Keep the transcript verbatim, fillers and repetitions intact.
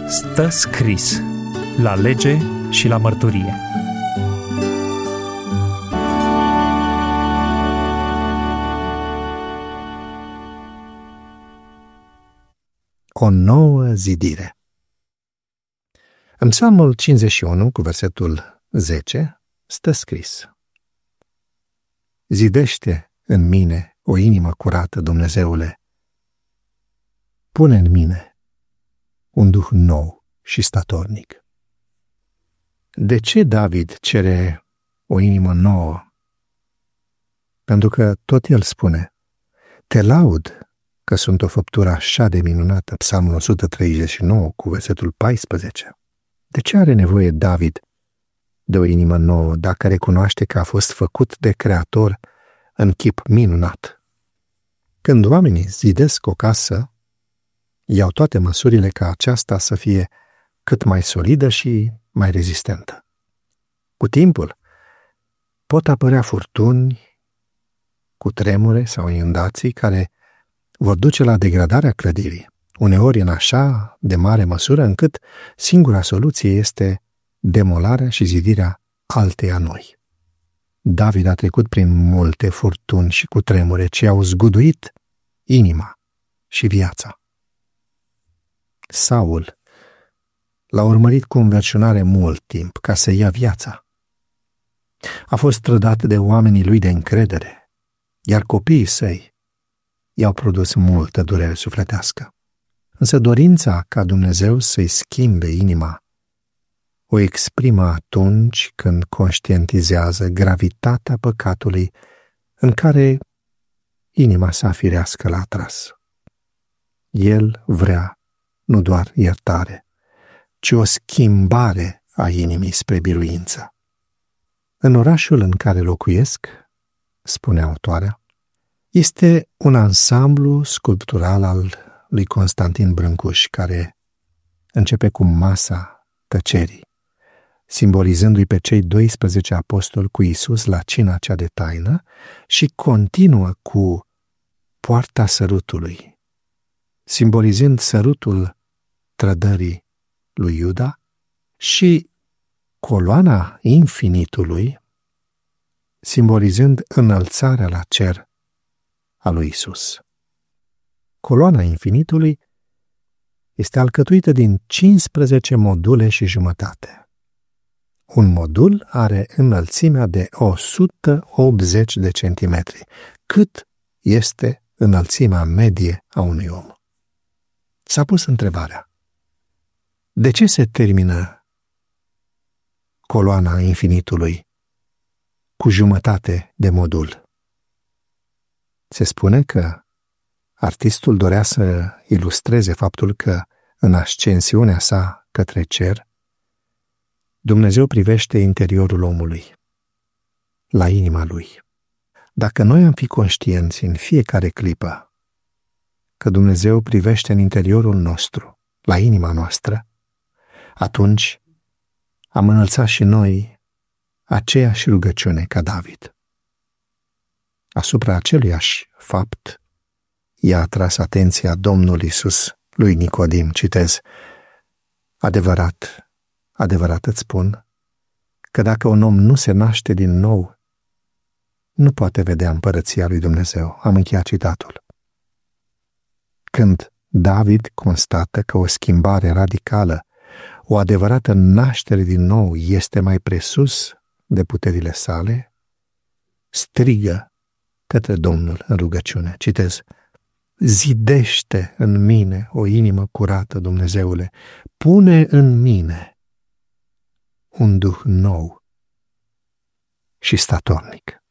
Stă scris la lege și la mărturie. O nouă zidire. În Psalmul cincizeci și unu, cu versetul zece, stă scris: Zidește în mine o inimă curată, Dumnezeule. Pune în mine un duh nou și statornic. De ce David cere o inimă nouă? Pentru că tot el spune: Te laud că sunt o făptură așa de minunată, Psalmul o sută treizeci și nouă, cu versetul paisprezece. De ce are nevoie David de o inimă nouă dacă recunoaște că a fost făcut de Creator în chip minunat? Când oamenii zidesc o casă, iau toate măsurile ca aceasta să fie cât mai solidă și mai rezistentă. Cu timpul pot apărea furtuni, cutremure sau inundații care vor duce la degradarea clădirii, uneori în așa de mare măsură încât singura soluție este demolarea și zidirea alteia noi. David a trecut prin multe furtuni și cutremure ce au zguduit inima și viața. Saul l-a urmărit cu înverșunare mult timp ca să ia viața. A fost trădat de oamenii lui de încredere, iar copiii săi i-au produs multă durere sufletească. Însă dorința ca Dumnezeu să-i schimbe inima o exprimă atunci când conștientizează gravitatea păcatului în care inima sa firească l-a atras. El vrea nu doar iertare, ci o schimbare a inimii spre biruință. În orașul în care locuiesc, spune autoarea, este un ansamblu sculptural al lui Constantin Brâncuș, care începe cu masa tăcerii, simbolizându-i pe cei doisprezece apostoli cu Iisus la cina cea de taină, și continuă cu poarta sărutului, simbolizând sărutul trădării lui Iuda, și coloana infinitului, simbolizând înălțarea la cer a lui Iisus. Coloana infinitului este alcătuită din cincisprezece module și jumătate. Un modul are înălțimea de o sută optzeci de centimetri, cât este înălțimea medie a unui om. S-a pus întrebarea: de ce se termină coloana infinitului cu jumătate de modul? Se spune că artistul dorea să ilustreze faptul că în ascensiunea sa către cer, Dumnezeu privește interiorul omului, la inima lui. Dacă noi am fi conștienți în fiecare clipă că Dumnezeu privește în interiorul nostru, la inima noastră, atunci am înălțat și noi aceeași rugăciune ca David. Asupra aceluiași fapt i-a atras atenția Domnul Iisus lui Nicodim, citez: Adevărat, adevărat îți spun că dacă un om nu se naște din nou, nu poate vedea împărăția lui Dumnezeu. Am încheiat citatul. Când David constată că o schimbare radicală, o adevărată naștere din nou este mai presus de puterile sale, strigă către Domnul în rugăciune, citez: Zidește în mine o inimă curată, Dumnezeule, pune în mine un duh nou și statornic.